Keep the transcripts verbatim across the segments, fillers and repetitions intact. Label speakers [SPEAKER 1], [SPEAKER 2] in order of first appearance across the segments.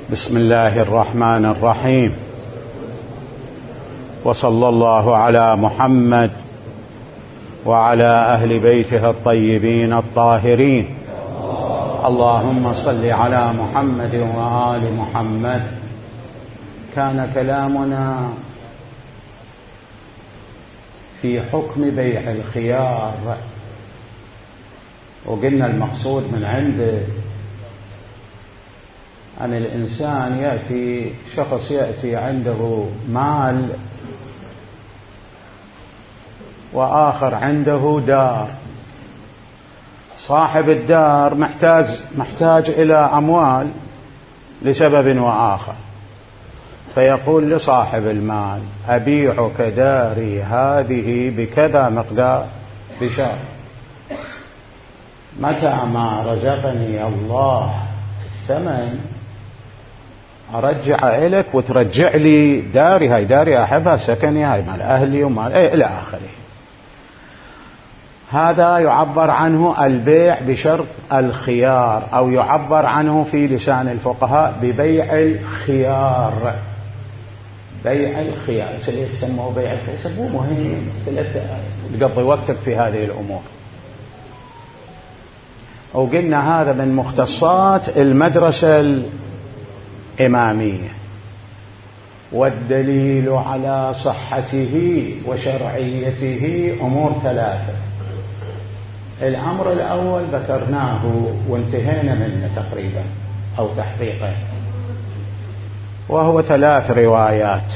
[SPEAKER 1] بسم الله الرحمن الرحيم، وصلى الله على محمد وعلى أهل بيته الطيبين الطاهرين. اللهم صل على محمد وآل محمد. كان كلامنا في حكم بيع الخيار، وقلنا المقصود من عنده أن الإنسان يأتي شخص يأتي عنده مال وآخر عنده دار. صاحب الدار محتاج محتاج إلى أموال لسبب وآخر، فيقول لصاحب المال: أبيعك داري هذه بكذا مقدار بشرط متى ما رزقني الله الثمن أرجع إليك وترجع لي داري، هاي داري أحبها، سكني، هاي مال أهلي ومال إيه إلى آخره. هذا يعبر عنه البيع بشرط الخيار، أو يعبر عنه في لسان الفقهاء ببيع الخيار. بيع الخيار يسموه بيع الخيار، مو مهم تقضي وقتك في هذه الأمور. وقلنا هذا من مختصات المدرسة الإمامية، والدليل على صحته وشرعيته أمور ثلاثة. الأمر الأول ذكرناه وانتهينا منه تقريبا أو تحقيقا، وهو ثلاث روايات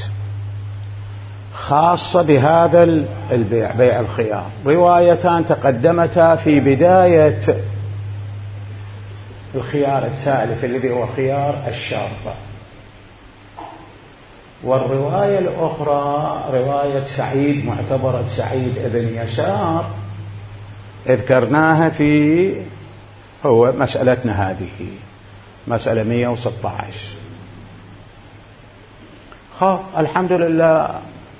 [SPEAKER 1] خاصة بهذا البيع، بيع الخيار. روايتان تقدمتا في بداية الخيار الثالث الذي هو خيار الشرط، والرواية الأخرى رواية سعيد معتبرة سعيد ابن يسار ذكرناها في هو مسألتنا هذه مسألة مئة وستة عشر. خب الحمد لله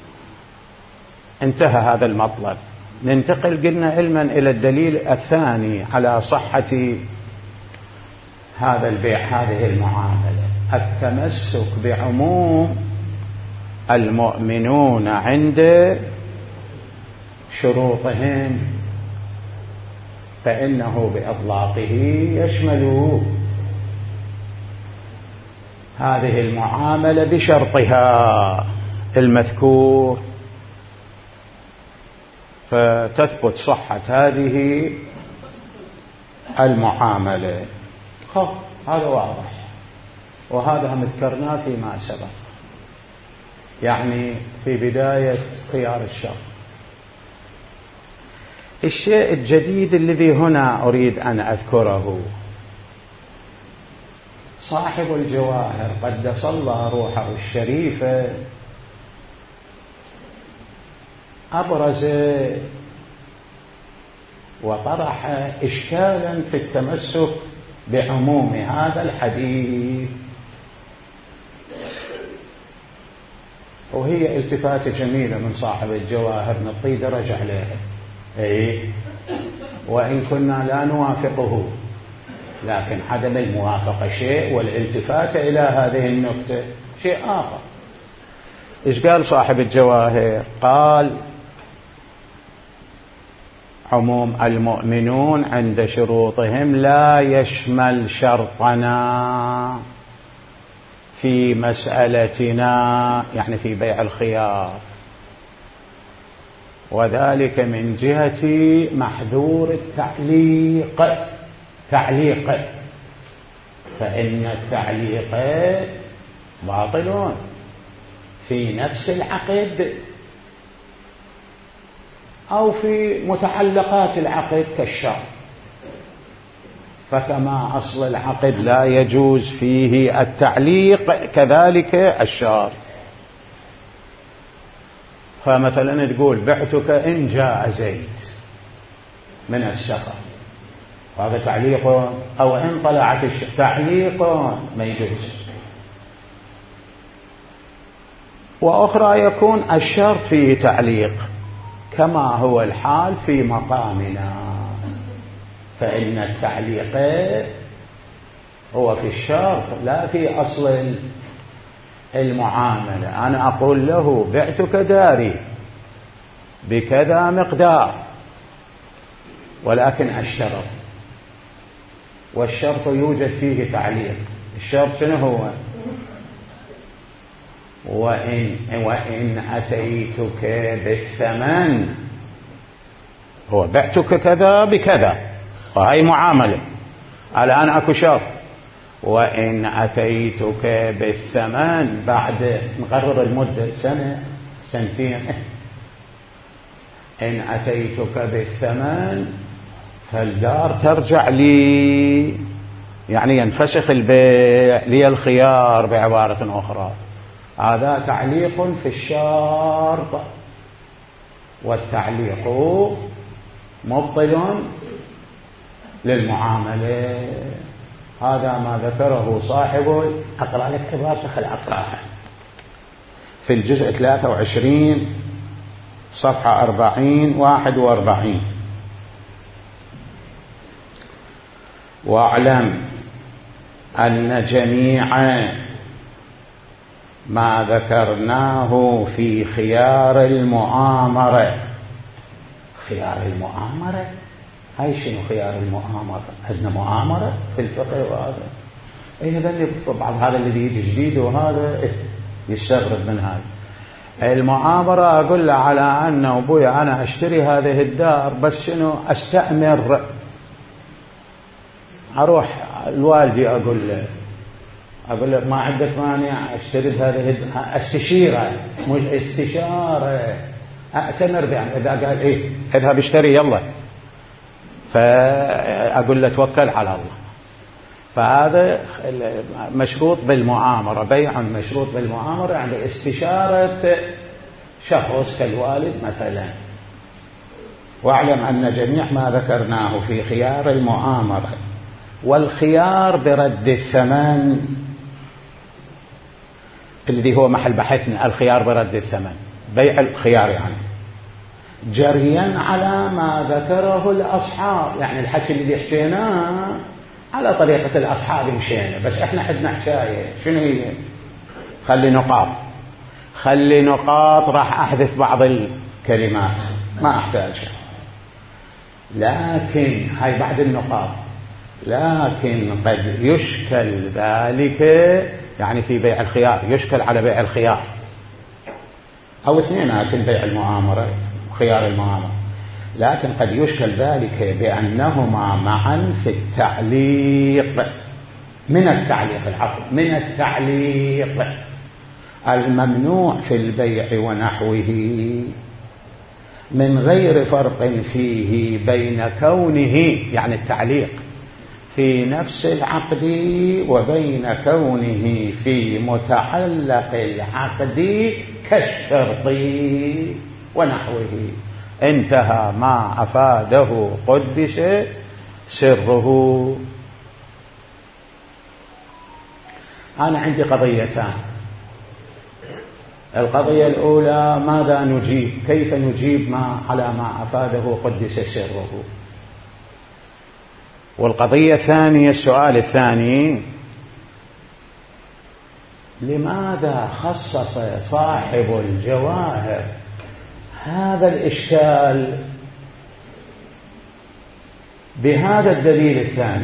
[SPEAKER 1] انتهى هذا المطلب. ننتقل قلنا علما إلى الدليل الثاني على صحة هذا البيع، هذه المعاملة: التمسك بعموم المؤمنون عند شروطهم، فإنه بإطلاقه يشمل هذه المعاملة بشرطها المذكور، فتثبت صحة هذه المعاملة. خب هذا واضح، وهذا هم ذكرناه فيما سبق، يعني في بداية خيار الشرط. الشيء الجديد الذي هنا أريد أن أذكره: صاحب الجواهر قدس الله روحه الشريفة أبرز وطرح إشكالا في التمسك بعموم هذا الحديث، وهي التفاتة جميلة من صاحب الجواهر نطي درجة عليها، أي وإن كنا لا نوافقه، لكن عدم الموافقة شيء والالتفات إلى هذه النكتة شيء آخر. إيش قال صاحب الجواهر؟ قال: عموم المؤمنون عند شروطهم لا يشمل شرطنا في مسألتنا، يعني في بيع الخيار، وذلك من جهة محذور التعليق. تعليق، فإن التعليق باطل في نفس العقد أو في متعلقات العقد كالشرط، فكما أصل العقد لا يجوز فيه التعليق كذلك الشرط. فمثلا تقول: بعتك إن جاء زيد من السفر، هذا تعليق، أو إن طلعت الشمس، تعليق ما يجوز. وأخرى يكون الشرط فيه تعليق، كما هو الحال في مقامنا، فإن التعليق هو في الشرط لا في أصل المعاملة. أنا أقول له بعتك داري بكذا مقدار ولكن أشترط، والشرط يوجد فيه تعليق. الشرط شنو هو؟ وإن, وإن أتيتك بالثمن، هو بعتك كذا بكذا وهي معاملة. الآن أكو شرط، وإن أتيتك بالثمن بعد نقرر المدة سنة سنتين، إن أتيتك بالثمن فالدار ترجع لي، يعني ينفسخ البيع لي الخيار بعبارة أخرى. هذا تعليق في الشرط، والتعليق مبطل للمعاملة. هذا ما ذكره صاحب، أقرأ لك عبارة خل أقرأها في الجزء ثلاثة وعشرين صفحة أربعين واحد وأربعين: واعلم أن جميع ما ذكرناه في خيار المؤامرة. خيار المؤامرة هاي شنو خيار المؤامرة؟ عندنا مؤامرة في الفقه وهذا ايه هذا اللي بعض هذا اللي يجي جديد وهذا إيه يستغرب من هذا المؤامرة. أقول له على أنه أبويا أنا أشتري هذه الدار بس شنو أستأمر، أروح الوالدي أقول له أقول له ما عندك مانع أشتري هذه استشيره، مش استشارة أأتمر بأن إذا قال إيه اذهب اشتري يلا، فأقول له توكل على الله. فهذا مشروط بالمؤامرة، بيع مشروط بالمؤامرة يعني استشارة شخص كالوالد مثلا. واعلم أن جميع ما ذكرناه في خيار المؤامرة، والخيار برد الثمن الذي هو محل بحثنا، الخيار برد الثمن بيع الخيار يعني جريا على ما ذكره الأصحاب، يعني الحكي اللي حكيناه على طريقة الأصحاب مشينا، بس احنا عندنا حكاية شنو هي؟ خلي نقاط خلي نقاط راح أحذف بعض الكلمات ما أحتاجها، لكن هاي بعد النقاط. لكن قد يشكل ذلك يعني في بيع الخيار، يشكل على بيع الخيار أو اثنينات، بيع المؤامرة وخيار المؤامرة، لكن قد يشكل ذلك بأنهما معا في التعليق، من التعليق العفو من التعليق الممنوع في البيع ونحوه، من غير فرق فيه بين كونه يعني التعليق في نفس العقد وبين كونه في متعلق العقد كالشرط ونحوه. انتهى ما أفاده قدس سره. أنا عندي قضيتان. القضية الأولى ماذا نجيب، كيف نجيب ما على ما أفاده قدس سره. والقضية الثانية السؤال الثاني: لماذا خصص صاحب الجواهر هذا الإشكال بهذا الدليل الثاني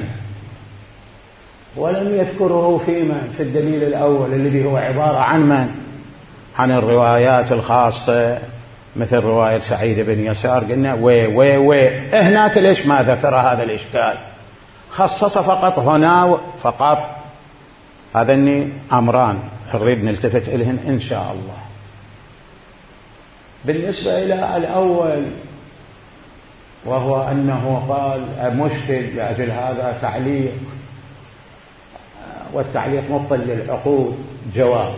[SPEAKER 1] ولم يذكره فيما في الدليل الأول الذي هو عبارة عن من؟ عن الروايات الخاصة مثل رواية سعيد بن يسار. قلنا وي وي وي هناك ليش ما ذكر هذا الإشكال؟ خصص فقط هنا فقط. هذني أمران نريد نلتفت إليهن إن شاء الله. بالنسبة إلى الأول وهو أنه قال مشكل لأجل هذا تعليق، والتعليق مبطل للعقود، جواب: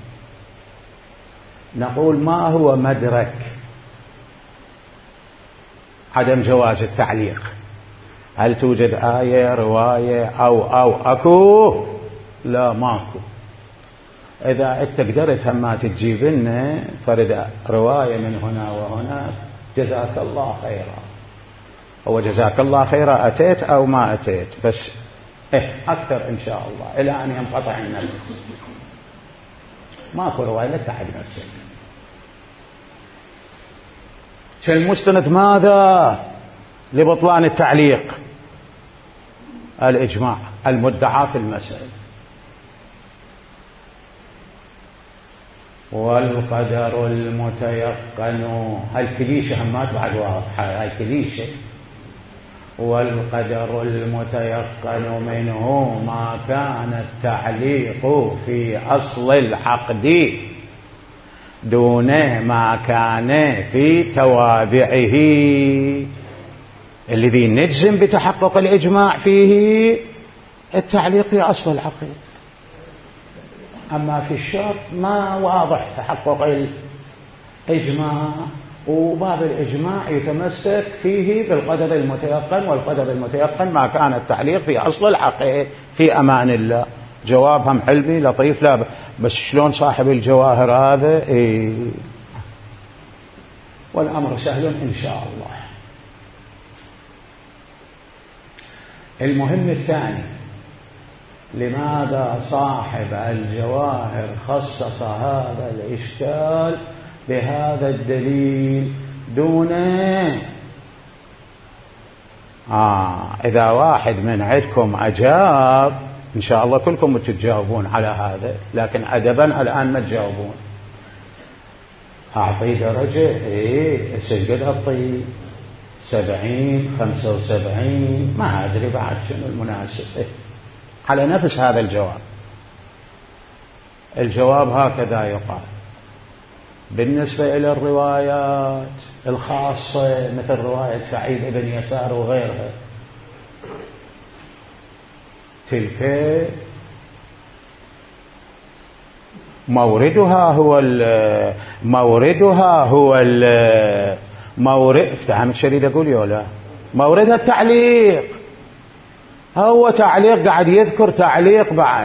[SPEAKER 1] نقول ما هو مدرك عدم جواز التعليق؟ هل توجد آية رواية أو أو أكو؟ لا ماكو. إذا أنت قدرت هما تجيب لنا فرد رواية من هنا وهناك جزاك الله خيرا. هو جزاك الله خيرا أتيت أو ما أتيت، بس إيه أكثر إن شاء الله إلى أن ينقطع النفس. ماكو رواية لا تتعب نفسك. كالمستند ماذا لبطلان التعليق؟ الإجماع المدعى في المسألة. والقدر المتيقن، الكليشة همات بعد واضحة، الكليشة. والقدر المتيقن منه ما كان التعليق في أصل العقد دون ما كان في توابعه، الذي نجزم بتحقق الإجماع فيه التعليق في أصل العقد. أما في الشرط ما واضح تحقق الإجماع، وباب الإجماع يتمسك فيه بالقدر المتيقن، والقدر المتيقن ما كان التعليق في أصل العقد في أمان الله. جوابهم حلمي لطيف، لا بس شلون صاحب الجواهر هذا؟ إيه والأمر سهل إن شاء الله. المهم الثاني، لماذا صاحب الجواهر خصص هذا الإشكال بهذا الدليل دون آه إذا واحد من عندكم أجاب إن شاء الله كلكم تجاوبون على هذا، لكن أدبا الآن ما تجاوبون. أعطي درجة إيه سجل أعطي سبعين خمسة وسبعين ما أدري بعد شنو المناسب إيه؟ على نفس هذا الجواب. الجواب هكذا يقال بالنسبة إلى الروايات الخاصة مثل رواية سعيد بن يسار وغيرها، تلك موردها هو ال موردها هو ال مورد افتهم الشريد أقول يولا موردها التعليق، هو تعليق قاعد يذكر تعليق بعد،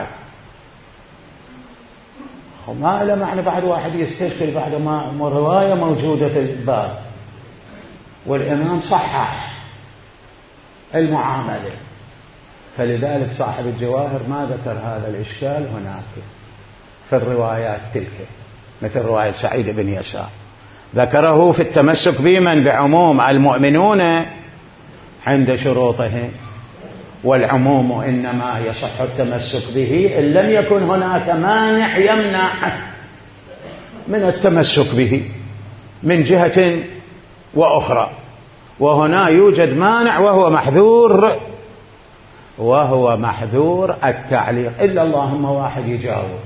[SPEAKER 1] ما له معنى بعد واحد يستشكل بعد ما رواية موجودة في الباب والإمام صحح المعاملة. فلذلك صاحب الجواهر ما ذكر هذا الإشكال هناك في الروايات تلك، مثل رواية سعيد بن يسار ذكره في التمسك بمن بعموم المؤمنون عند شروطهم، والعموم إنما يصح التمسك به إن لم يكن هناك مانع يمنع من التمسك به من جهة وأخرى، وهنا يوجد مانع وهو محذور وهو محذور التعليق. إلا اللهم واحد يجاوب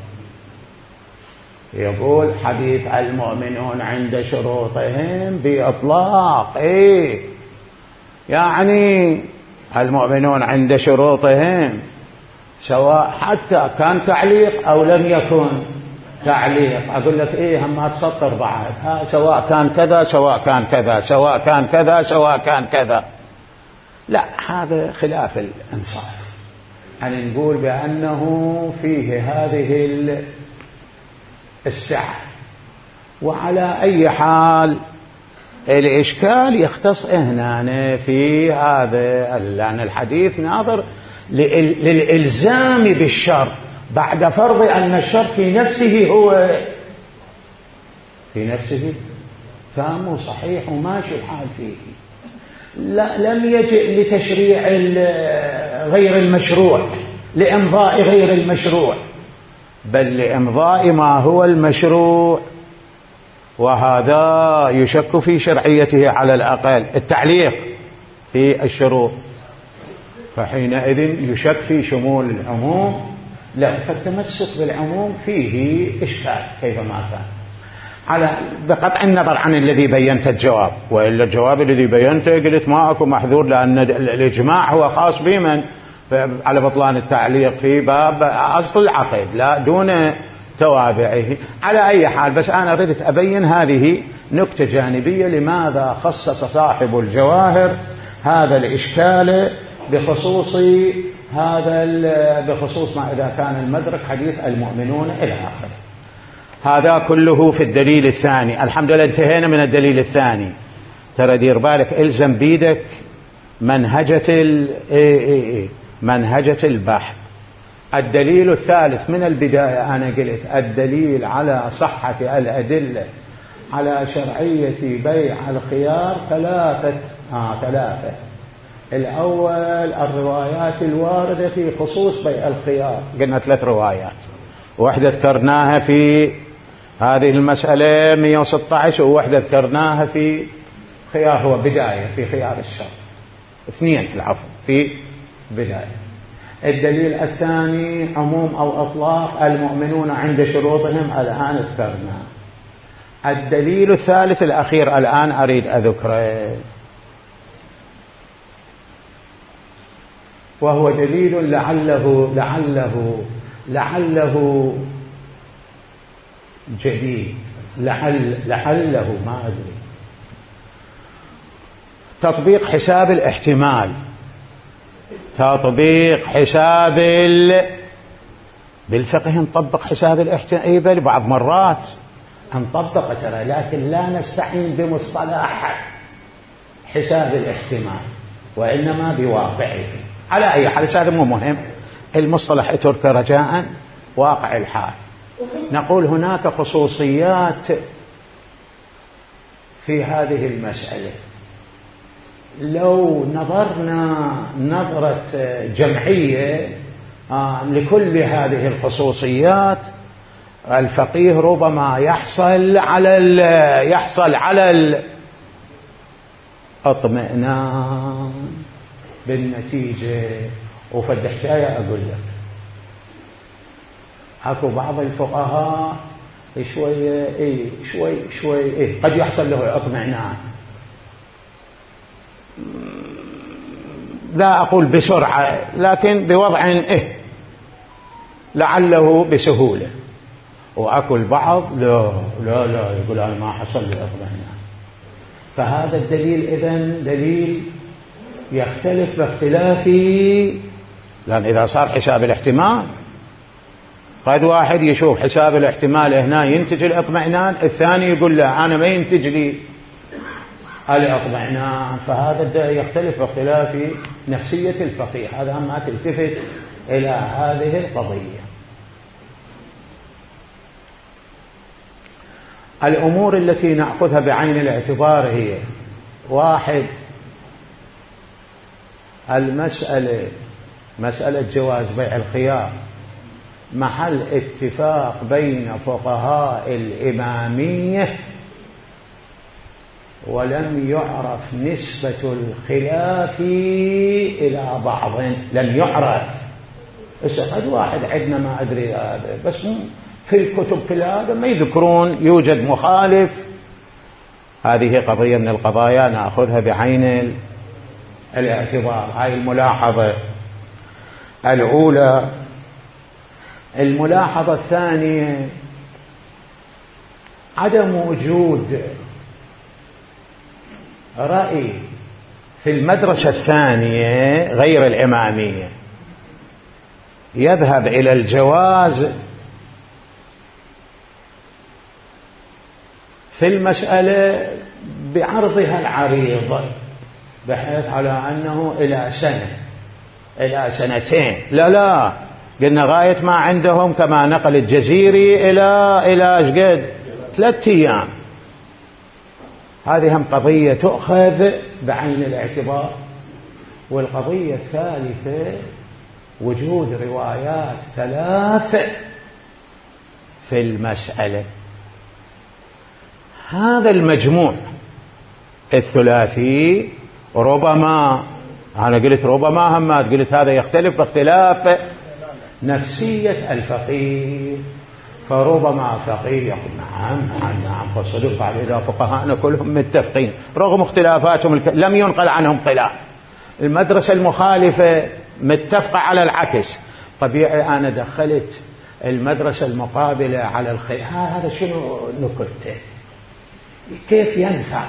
[SPEAKER 1] يقول حديث المؤمنون عند شروطهم بإطلاق إيه يعني المؤمنون عند شروطهم سواء حتى كان تعليق أو لم يكن تعليق. أقول لك إيه هم ما تسطر بعد ها سواء كان كذا سواء كان كذا سواء كان كذا سواء كان كذا، لا هذا خلاف الإنصاف. يعني نقول بأنه فيه هذه السعة. وعلى أي حال الإشكال يختص هنا في هذا، لأن الحديث ناظر للإلزام بالشرط بعد فرض أن الشرط في نفسه هو في نفسه تام وصحيح وماشي الحال فيه، لا لم يجئ لتشريع غير المشروع لإمضاء غير المشروع، بل لإمضاء ما هو المشروع، وهذا يشك في شرعيته على الأقل التعليق في الشروط، فحينئذ يشك في شمول العموم. لا، فالتمسك بالعموم فيه إشكال كيفما كان على بقطع النظر عن الذي بينت الجواب، وإلا الجواب الذي بينته قلت ما أكو محذور، لأن الإجماع هو خاص بمن على بطلان التعليق في باب أصل العقد لا دون توابعه. على أي حال بس أنا ردت أبين هذه نكتة جانبية، لماذا خصص صاحب الجواهر هذا الإشكال بخصوص هذا بخصوص ما إذا كان المدرك حديث المؤمنون إلى آخره. هذا كله في الدليل الثاني. الحمد لله انتهينا من الدليل الثاني. ترى دير بالك، الزم بيدك منهجة ال... إيه إيه إيه. منهجة البحث. الدليل الثالث من البداية أنا قلت الدليل على صحة الأدلة على شرعية بيع الخيار ثلاثة آه ثلاثة الأول الروايات الواردة في خصوص بيع الخيار، قلنا ثلاث روايات، واحدة ذكرناها في هذه المسألة مئة وستة عشر، وواحدة ذكرناها في خيار هو بداية في خيار الشر، اثنين العفو في بداية. الدليل الثاني عموم أو إطلاق المؤمنون عند شروطهم، الآن ذكرنا. الدليل الثالث الأخير الآن أريد أذكره، وهو دليل لعله لعله لعله جديد، لعل لعله ما أدري. تطبيق حساب الاحتمال، تطبيق حساب ال... بالفقه نطبق حساب الاحتمال، اي بل بعض مرات نطبق ترى، لكن لا نستعين بمصطلح حساب الاحتمال وإنما بواقعه. على أي حال هذا مو مهم، المصطلح اترك رجاء واقع الحال. نقول هناك خصوصيات في هذه المسألة، لو نظرنا نظرة جمعية لكل هذه الخصوصيات الفقيه ربما يحصل على يحصل على الاطمئنان بالنتيجة. وفد حكاية أقول لك، أكو بعض الفقهاء شوية إيه شوي شوي إيه قد يحصل له اطمئنان، لا أقول بسرعة لكن بوضع إيه لعله بسهولة، وأكو البعض لا لا لا يقول أنا ما حصل لي اطمئنان. فهذا الدليل إذن دليل يختلف باختلاف، لأن إذا صار حساب الاحتمال قد واحد يشوف حساب الاحتمال هنا ينتج الاطمئنان، الثاني يقول لا أنا ما ينتج لي الاطمئنان. فهذا يختلف باختلاف نفسية الفقيه، هذا ما تلتفت إلى هذه القضية. الأمور التي نأخذها بعين الاعتبار هي: واحد، المسألة مسألة جواز بيع الخيار محل اتفاق بين فقهاء الإمامية، ولم يعرف نسبة الخلاف إلى بعض، لم يعرف. قد واحد عندنا ما أدري هذا، بس في الكتب في هذا ما يذكرون يوجد مخالف. هذه قضية من القضايا نأخذها بعين الاعتبار. هاي الملاحظة الأولى. الملاحظة الثانية: عدم وجود رأي في المدرسة الثانية غير الإمامية يذهب إلى الجواز في المسألة بعرضها العريض، بحيث على أنه إلى سنة إلى سنتين. لا لا قلنا غاية ما عندهم كما نقل الجزيري إلى إلى قد ثلاثة أيام. هذه هم قضية تؤخذ بعين الاعتبار. والقضية الثالثة: وجود روايات ثلاث في المسألة. هذا المجموع الثلاثي ربما، أنا قلت ربما همات، قلت هذا يختلف باختلاف نفسية الفقيه. فربما فقيه يقول نعم نعم نعم فصدق، بعد إذا فقهاءنا كلهم متفقين رغم اختلافاتهم الك... لم ينقل عنهم خلاف. المدرسة المخالفة متفقة على العكس، طبيعي أنا دخلت المدرسة المقابلة على الخير. هذا شنو نكته؟ كيف ينفع؟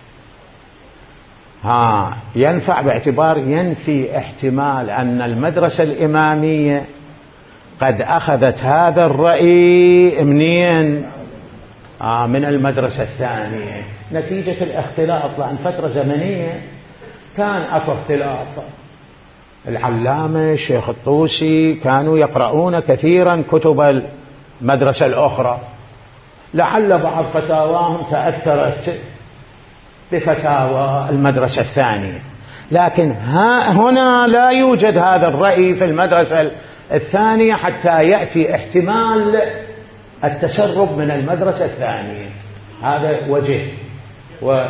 [SPEAKER 1] ها ينفع باعتبار ينفي احتمال أن المدرسة الإمامية قد أخذت هذا الرأي منين؟ آه من المدرسة الثانية، نتيجة الاختلاط، لأن فترة زمنية كان أكو اختلاط. العلامة الشيخ الطوسي كانوا يقرؤون كثيرا كتب المدرسة الأخرى، لعل بعض فتاواهم تأثرت بفتاوى المدرسة الثانية، لكن ها هنا لا يوجد هذا الرأي في المدرسة الثانية حتى يأتي احتمال التسرب من المدرسة الثانية. هذا وجه. و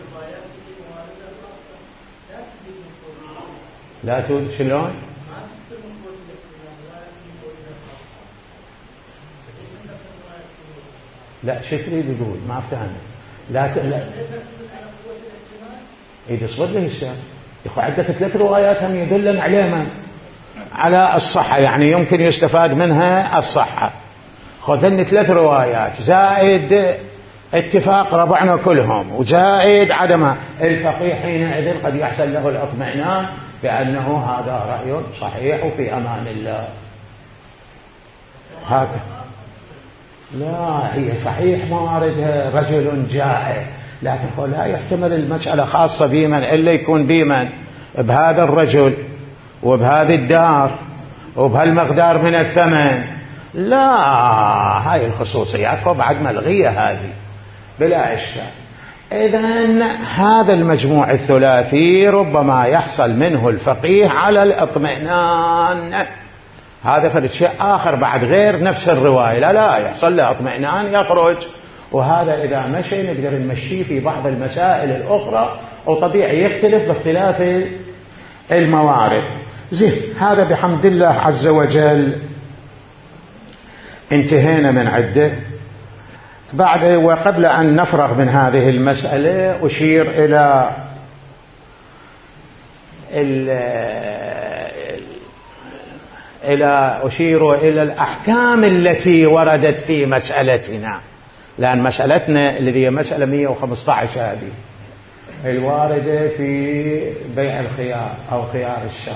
[SPEAKER 1] لا توجد شلون؟ لا شو تريد يقول؟ ما افتهم. لا ت... لا إذا صبر له الساعة يخو عندك ثلاث روايات هم يدلن عليهما على الصحة، يعني يمكن يستفاد منها الصحة. خذن ثلاث روايات زائد اتفاق ربعنا كلهم وزائد عدم الفقيه، حينئذ قد يحصل له الاطمئنان بأنه هذا رأي صحيح وفي أمان الله. هكذا لا هي صحيح مواردها رجل جائع، لكن لا يحتمل المسألة خاصة بمن إلا يكون بمن بهذا الرجل وبهذه الدار وبهالمقدار من الثمن. لا هاي الخصوصيات بعد ملغية هذه بلا إشكال. إذن هذا المجموع الثلاثي ربما يحصل منه الفقيه على الاطمئنان. هذا فرد شيء آخر بعد غير نفس الرواية، لا لا يحصل له اطمئنان يخرج. وهذا إذا مشي نقدر نمشيه في بعض المسائل الأخرى، وطبيعي يختلف باختلاف الموارد. زين، هذا بحمد الله عز وجل انتهينا من عدة. بعد وقبل أن نفرغ من هذه المسألة أشير إلى إلى أشير إلى الأحكام التي وردت في مسألتنا، لأن مسألتنا الذي هي مسألة مئة وخمسة عشر هذه الواردة في بيع الخيار أو خيار الشر.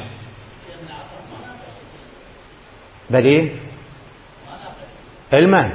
[SPEAKER 1] بلي علما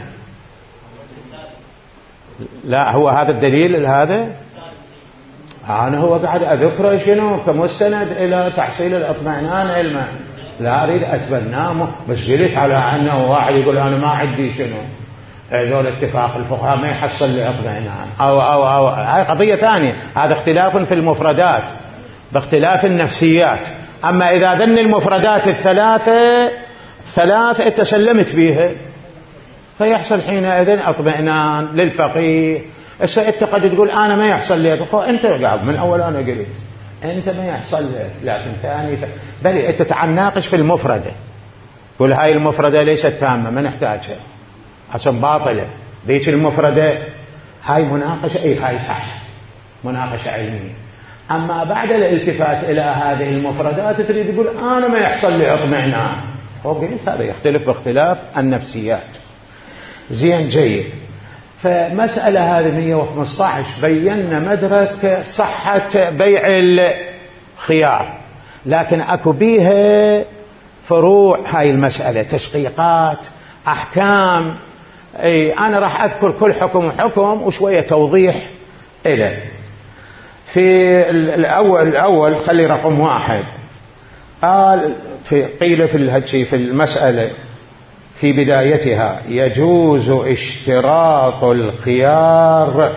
[SPEAKER 1] لا هو هذا الدليل هذا أنا هو قاعد أذكره شنو كمستند إلى تحصيل الأطمئنان علما، لا أريد أتبناه. بس قلت على أنه واحد يقول أنا ما عندي شنو هذول اتفاق الفقهاء ما يحصل لي اطمئنان أو أو أو هاي قضية ثانية. هذا اختلاف في المفردات باختلاف النفسيات. أما إذا ذن المفردات الثلاثة ثلاث تسلمت بها فيحصل حينئذ اطمئنان للفقيه. هسه انت قد تقول انا ما يحصل لي، انت قاعد من اول انا قلت انت ما يحصل لك، لكن ثاني ف... بل انت تناقش في المفرده، قول هاي المفرده ليست تامه ما نحتاجها عشان باطله، ذيك المفرده هاي مناقشه، اي هاي صح مناقشه علميه. اما بعد الالتفات الى هذه المفردات تريد تقول انا ما يحصل لي اطمئنان، وقلت هذا يختلف باختلاف النفسيات. زين جيد. فمسألة هذه مئة وخمسة عشر بينا مدرك صحة بيع الخيار، لكن أكو بيها فروع هاي المسألة، تشقيقات أحكام. أي أنا راح أذكر كل حكم وحكم وشوية توضيح إليه. في الأول الأول خلي رقم واحد قال في قيل في الهجي في المسألة في بدايتها يجوز اشتراط الخيار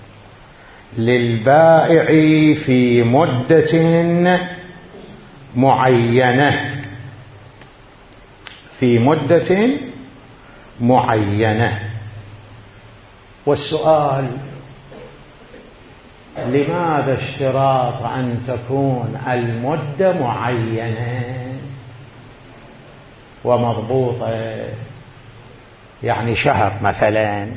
[SPEAKER 1] للبائع في مدة معينة في مدة معينة. والسؤال لماذا اشتراط أن تكون المدة معينة ومضبوطة؟ يعني شهر مثلا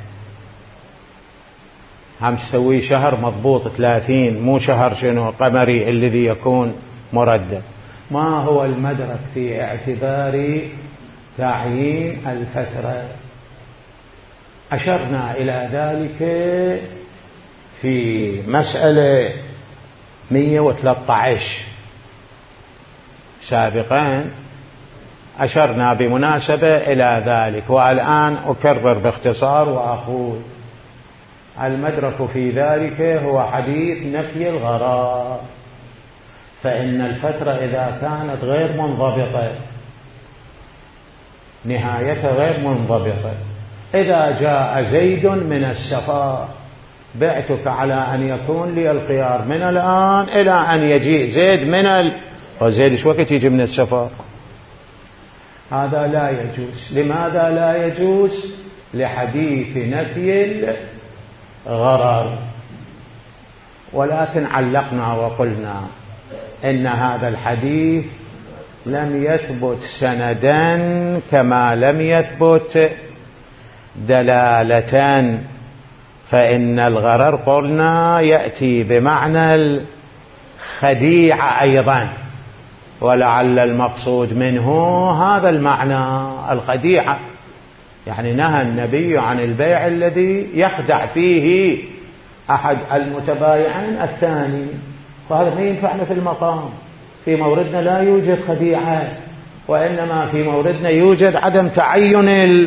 [SPEAKER 1] هم تسوي شهر مضبوط ثلاثين، مو شهر شنو قمري الذي يكون مردد. ما هو المدرك في اعتبار تعيين الفترة؟ أشرنا إلى ذلك في مسألة مئة وثلاثة عشر سابقا، أشرنا بمناسبة إلى ذلك، والآن أكرر باختصار وأقول المدرك في ذلك هو حديث نفي الغرض. فإن الفترة إذا كانت غير منضبطة، نهايتها غير منضبطة، إذا جاء زيد من السفر بعتك على أن يكون لي الخيار من الآن إلى أن يجيء زيد من ال... وزيد شو وقت يجي من السفر؟ هذا لا يجوز. لماذا لا يجوز؟ لحديث نفي الغرر. ولكن علقنا وقلنا إن هذا الحديث لم يثبت سندا كما لم يثبت دلالة، فإن الغرر قلنا يأتي بمعنى الخديعة أيضا، ولعل المقصود منه هذا المعنى الخديعة، يعني نهى النبي عن البيع الذي يخدع فيه أحد المتبايعين الثاني، وهذا ما ينفعنا في المقام. في موردنا لا يوجد خديعة، وإنما في موردنا يوجد عدم تعين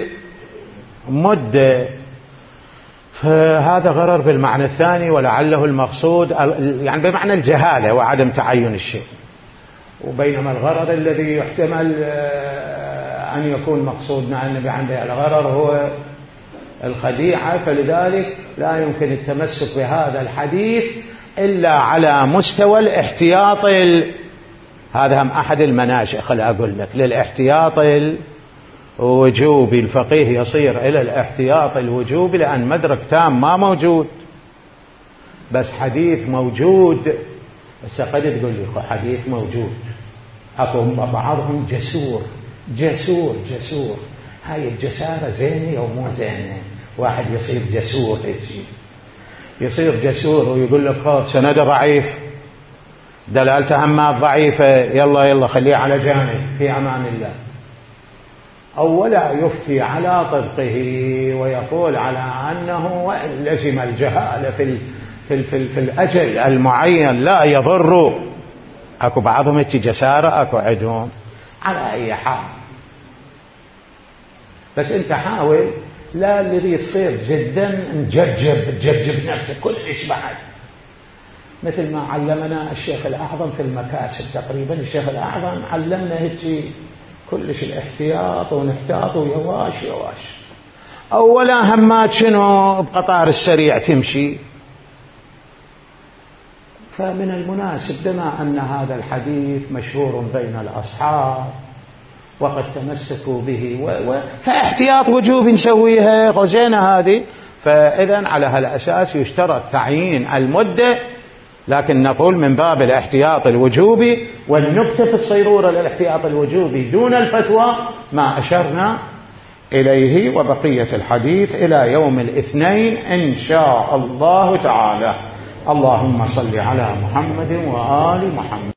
[SPEAKER 1] المدة، فهذا غرر بالمعنى الثاني، ولعله المقصود يعني بمعنى الجهالة وعدم تعين الشيء، وبينما الغرر الذي يحتمل أن يكون مقصودنا النبي عن بيع الغرر هو الخديعة، فلذلك لا يمكن التمسك بهذا الحديث إلا على مستوى الاحتياط. هذا هم أحد المناشئ، خل أقول لك، للاحتياط الوجوبي. الفقيه يصير إلى الاحتياط الوجوبي لأن مدرك تام ما موجود، بس حديث موجود. بس قد تقول لي حديث موجود، أكو بعضهم جسور جسور جسور، هاي الجسارة زينة أو مو زينة؟ واحد يصير جسور هيك، يصير جسور ويقول لك هذا سند ضعيف، دلالته همات ضعيفة، يلا يلا خليه على جانب في أمان الله، أو ولا يفتي على طبقه ويقول على أنه وإن لزم الجهالة في في في, في الأجل المعين لا يضر. أكو بعضهم هيك جسارة، أكو عندهم. على أي حال، بس أنت حاول لا الذي تصير جدا مجرجب تجرجب نفسك كلش بعد، مثل ما علمنا الشيخ الأعظم في المكاسب. تقريبا الشيخ الأعظم علمنا هيك كلش الاحتياط ونحتاط ويواش يواش. أولا همات شنو بقطار السريع تمشي. فمن المناسب بما أن هذا الحديث مشهور بين الأصحاب وقد تمسكوا به و... و... فاحتياط وجوب نسويها غزينة هذه، فإذن على هالأساس يشترط تعيين المدة، لكن نقول من باب الاحتياط الوجوبي والنكتة في الصيرورة للاحتياط الوجوبي دون الفتوى ما أشرنا إليه. وبقية الحديث إلى يوم الاثنين إن شاء الله تعالى. اللهم صل على محمد وآل محمد.